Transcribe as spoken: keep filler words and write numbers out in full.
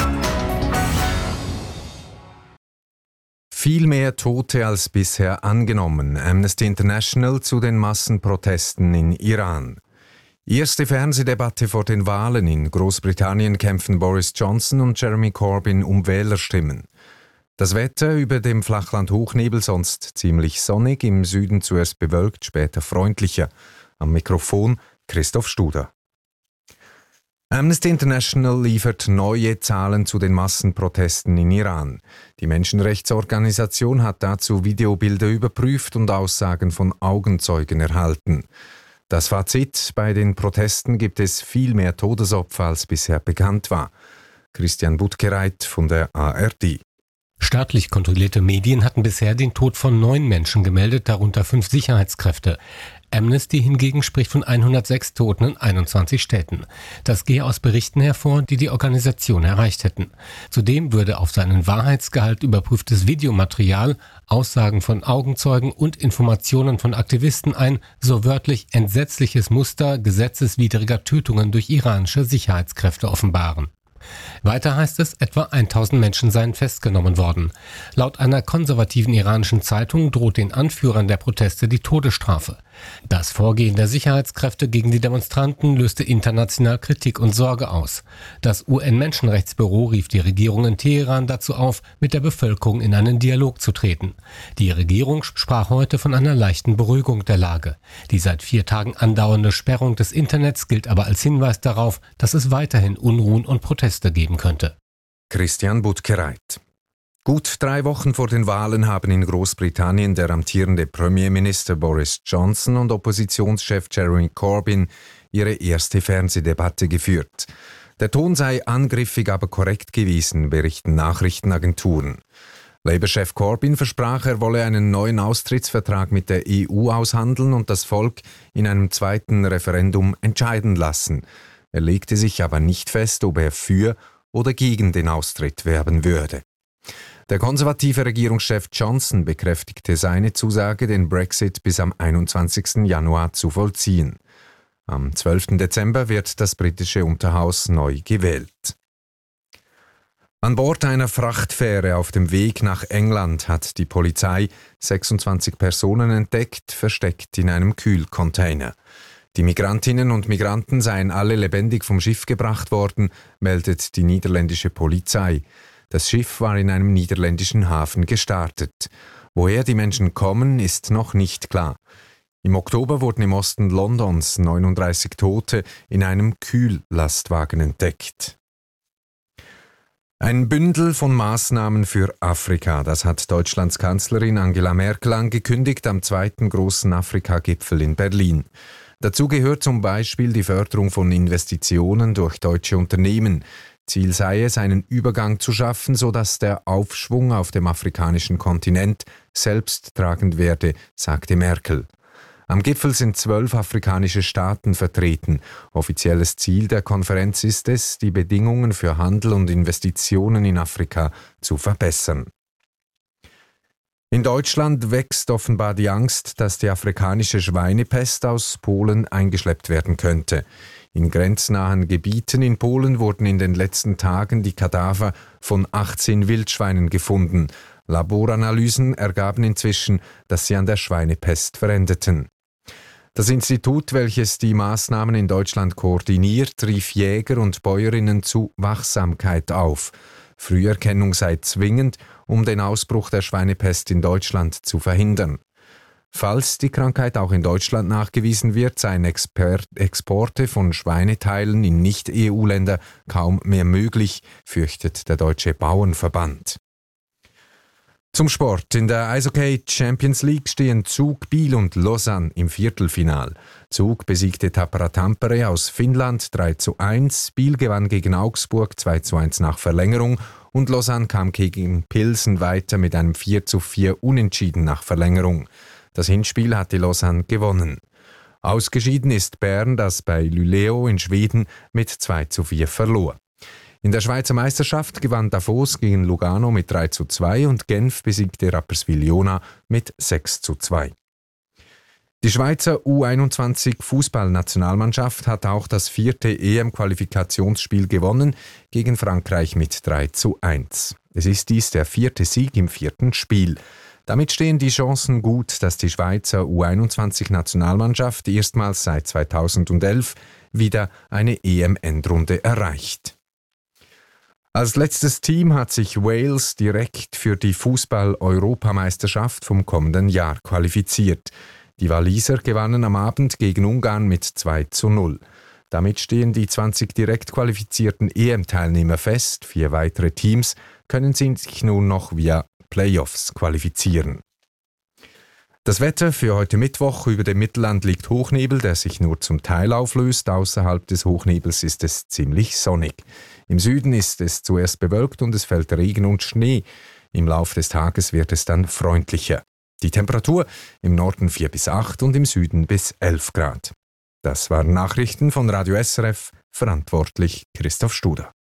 Viel mehr Tote als bisher angenommen. Amnesty International zu den Massenprotesten in Iran. Erste Fernsehdebatte vor den Wahlen. In Großbritannien kämpfen Boris Johnson und Jeremy Corbyn um Wählerstimmen. Das Wetter über dem Flachland Hochnebel, sonst ziemlich sonnig, im Süden zuerst bewölkt, später freundlicher. Am Mikrofon Christoph Studer. Amnesty International liefert neue Zahlen zu den Massenprotesten in Iran. Die Menschenrechtsorganisation hat dazu Videobilder überprüft und Aussagen von Augenzeugen erhalten. Das Fazit: Bei den Protesten gibt es viel mehr Todesopfer, als bisher bekannt war. Christian Buttgereit von der A R D. Staatlich kontrollierte Medien hatten bisher den Tod von neun Menschen gemeldet, darunter fünf Sicherheitskräfte. Amnesty hingegen spricht von hundertsechs Toten in einundzwanzig Städten. Das gehe aus Berichten hervor, die die Organisation erreicht hätten. Zudem würde auf seinen Wahrheitsgehalt überprüftes Videomaterial, Aussagen von Augenzeugen und Informationen von Aktivisten ein, so wörtlich entsetzliches Muster gesetzeswidriger Tötungen durch iranische Sicherheitskräfte offenbaren. Weiter heißt es, etwa tausend Menschen seien festgenommen worden. Laut einer konservativen iranischen Zeitung droht den Anführern der Proteste die Todesstrafe. Das Vorgehen der Sicherheitskräfte gegen die Demonstranten löste international Kritik und Sorge aus. Das U N-Menschenrechtsbüro rief die Regierung in Teheran dazu auf, mit der Bevölkerung in einen Dialog zu treten. Die Regierung sprach heute von einer leichten Beruhigung der Lage. Die seit vier Tagen andauernde Sperrung des Internets gilt aber als Hinweis darauf, dass es weiterhin Unruhen und Proteste geben könnte. Christian Buttgereit. Gut drei Wochen vor den Wahlen haben in Großbritannien der amtierende Premierminister Boris Johnson und Oppositionschef Jeremy Corbyn ihre erste Fernsehdebatte geführt. Der Ton sei angriffig, aber korrekt gewesen, berichten Nachrichtenagenturen. Labour-Chef Corbyn versprach, er wolle einen neuen Austrittsvertrag mit der E U aushandeln und das Volk in einem zweiten Referendum entscheiden lassen. Er legte sich aber nicht fest, ob er für oder gegen den Austritt werben würde. Der konservative Regierungschef Johnson bekräftigte seine Zusage, den Brexit bis am einundzwanzigsten Januar zu vollziehen. Am zwölften Dezember wird das britische Unterhaus neu gewählt. An Bord einer Frachtfähre auf dem Weg nach England hat die Polizei sechsundzwanzig Personen entdeckt, versteckt in einem Kühlcontainer. Die Migrantinnen und Migranten seien alle lebendig vom Schiff gebracht worden, meldet die niederländische Polizei. Das Schiff war in einem niederländischen Hafen gestartet. Woher die Menschen kommen, ist noch nicht klar. Im Oktober wurden im Osten Londons neununddreißig Tote in einem Kühllastwagen entdeckt. Ein Bündel von Maßnahmen für Afrika, das hat Deutschlands Kanzlerin Angela Merkel angekündigt am zweiten großen Afrika-Gipfel in Berlin. Dazu gehört zum Beispiel die Förderung von Investitionen durch deutsche Unternehmen. Ziel sei es, einen Übergang zu schaffen, sodass der Aufschwung auf dem afrikanischen Kontinent selbsttragend werde, sagte Merkel. Am Gipfel sind zwölf afrikanische Staaten vertreten. Offizielles Ziel der Konferenz ist es, die Bedingungen für Handel und Investitionen in Afrika zu verbessern. In Deutschland wächst offenbar die Angst, dass die afrikanische Schweinepest aus Polen eingeschleppt werden könnte. In grenznahen Gebieten in Polen wurden in den letzten Tagen die Kadaver von achtzehn Wildschweinen gefunden. Laboranalysen ergaben inzwischen, dass sie an der Schweinepest verendeten. Das Institut, welches die Maßnahmen in Deutschland koordiniert, rief Jäger und Bäuerinnen zu Wachsamkeit auf. Früherkennung sei zwingend, um den Ausbruch der Schweinepest in Deutschland zu verhindern. Falls die Krankheit auch in Deutschland nachgewiesen wird, seien Exper- Exporte von Schweineteilen in Nicht-E U-Länder kaum mehr möglich, fürchtet der Deutsche Bauernverband. Zum Sport. In der Eishockey Champions League stehen Zug, Biel und Lausanne im Viertelfinal. Zug besiegte Tappara Tampere aus Finnland drei zu eins, Biel gewann gegen Augsburg zwei zu eins nach Verlängerung und Lausanne kam gegen Pilsen weiter mit einem vier zu vier Unentschieden nach Verlängerung. Das Hinspiel hatte Lausanne gewonnen. Ausgeschieden ist Bern, das bei Luleå in Schweden mit zwei zu vier verlor. In der Schweizer Meisterschaft gewann Davos gegen Lugano mit drei zu zwei und Genf besiegte Rapperswil-Jona mit sechs zu zwei. Die Schweizer U einundzwanzig Fußballnationalmannschaft hat auch das vierte E M-Qualifikationsspiel gewonnen gegen Frankreich mit drei zu eins. Es ist dies der vierte Sieg im vierten Spiel. Damit stehen die Chancen gut, dass die Schweizer U einundzwanzig-Nationalmannschaft erstmals seit zweitausendelf wieder eine E M-Endrunde erreicht. Als letztes Team hat sich Wales direkt für die Fußball-Europameisterschaft vom kommenden Jahr qualifiziert. Die Waliser gewannen am Abend gegen Ungarn mit zwei zu null. Damit stehen die zwanzig direkt qualifizierten E M-Teilnehmer fest. Vier weitere Teams können sich nun noch via Playoffs qualifizieren. Das Wetter für heute Mittwoch: über dem Mittelland liegt Hochnebel, der sich nur zum Teil auflöst. Außerhalb des Hochnebels ist es ziemlich sonnig. Im Süden ist es zuerst bewölkt und es fällt Regen und Schnee. Im Lauf des Tages wird es dann freundlicher. Die Temperatur im Norden vier bis acht und im Süden bis elf Grad. Das waren Nachrichten von Radio S R F, verantwortlich Christoph Studer.